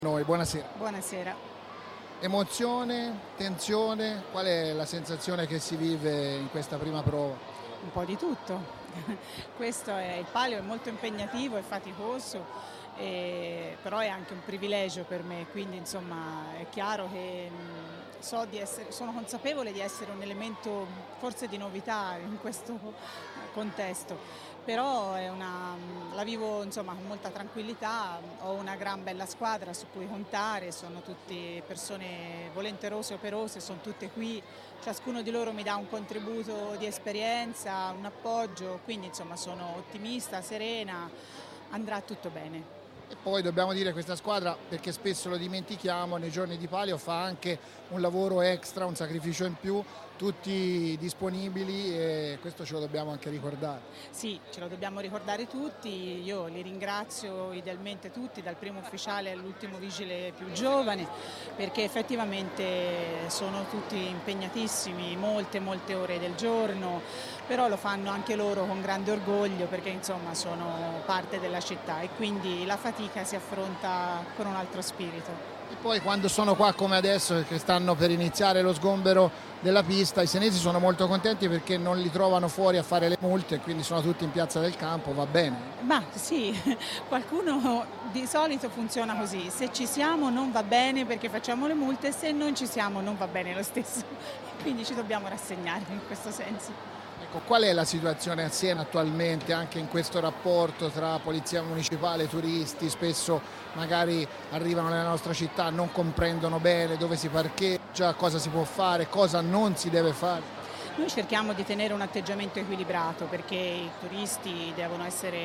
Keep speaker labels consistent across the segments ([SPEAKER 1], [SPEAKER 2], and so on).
[SPEAKER 1] Noi, buonasera.
[SPEAKER 2] Buonasera.
[SPEAKER 1] Emozione, tensione, qual è la sensazione che si vive in questa prima prova?
[SPEAKER 2] Un po' di tutto. Il palio è molto impegnativo e faticoso, però è anche un privilegio per me, quindi insomma è chiaro che sono consapevole di essere un elemento forse di novità in questo contesto, però la vivo insomma con molta tranquillità, ho una gran bella squadra su cui contare, sono tutte persone volenterose e operose, sono tutte qui. Ciascuno di loro mi dà un contributo di esperienza, un appoggio, quindi insomma sono ottimista, serena, andrà tutto bene.
[SPEAKER 1] E poi dobbiamo dire questa squadra, perché spesso lo dimentichiamo, nei giorni di palio fa anche un lavoro extra, un sacrificio in più, tutti disponibili e questo ce lo dobbiamo anche ricordare.
[SPEAKER 2] Sì, ce lo dobbiamo ricordare tutti, io li ringrazio idealmente tutti, dal primo ufficiale all'ultimo vigile più giovane, perché effettivamente sono tutti impegnatissimi, molte ore del giorno, però lo fanno anche loro con grande orgoglio perché insomma sono parte della città e quindi la fatica si affronta con un altro spirito.
[SPEAKER 1] E poi quando sono qua come adesso, che stanno per iniziare lo sgombero della pista, i senesi sono molto contenti perché non li trovano fuori a fare le multe, quindi sono tutti in piazza del campo, va bene.
[SPEAKER 2] Ma sì, qualcuno di solito funziona così, se ci siamo non va bene perché facciamo le multe, se non ci siamo non va bene lo stesso, quindi ci dobbiamo rassegnare in questo senso.
[SPEAKER 1] Ecco, qual è la situazione a Siena attualmente anche in questo rapporto tra polizia municipale e turisti? Spesso magari arrivano nella nostra città, non comprendono bene dove si parcheggia, cosa si può fare, cosa non si deve fare.
[SPEAKER 2] Noi cerchiamo di tenere un atteggiamento equilibrato perché i turisti devono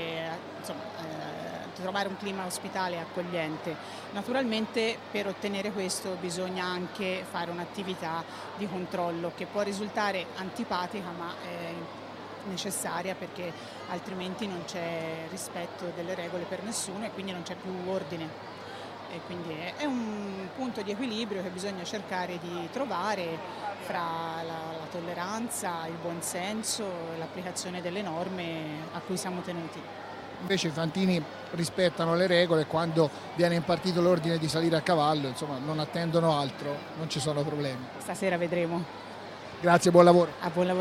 [SPEAKER 2] trovare un clima ospitale e accogliente. Naturalmente per ottenere questo bisogna anche fare un'attività di controllo che può risultare antipatica ma è necessaria perché altrimenti non c'è rispetto delle regole per nessuno e quindi non c'è più ordine. E quindi è un punto di equilibrio che bisogna cercare di trovare fra la tolleranza, il buonsenso e l'applicazione delle norme a cui siamo tenuti.
[SPEAKER 1] Invece i fantini rispettano le regole, quando viene impartito l'ordine di salire a cavallo, insomma, non attendono altro, non ci sono problemi.
[SPEAKER 2] Stasera vedremo.
[SPEAKER 1] Grazie, buon lavoro.
[SPEAKER 2] A buon lavoro.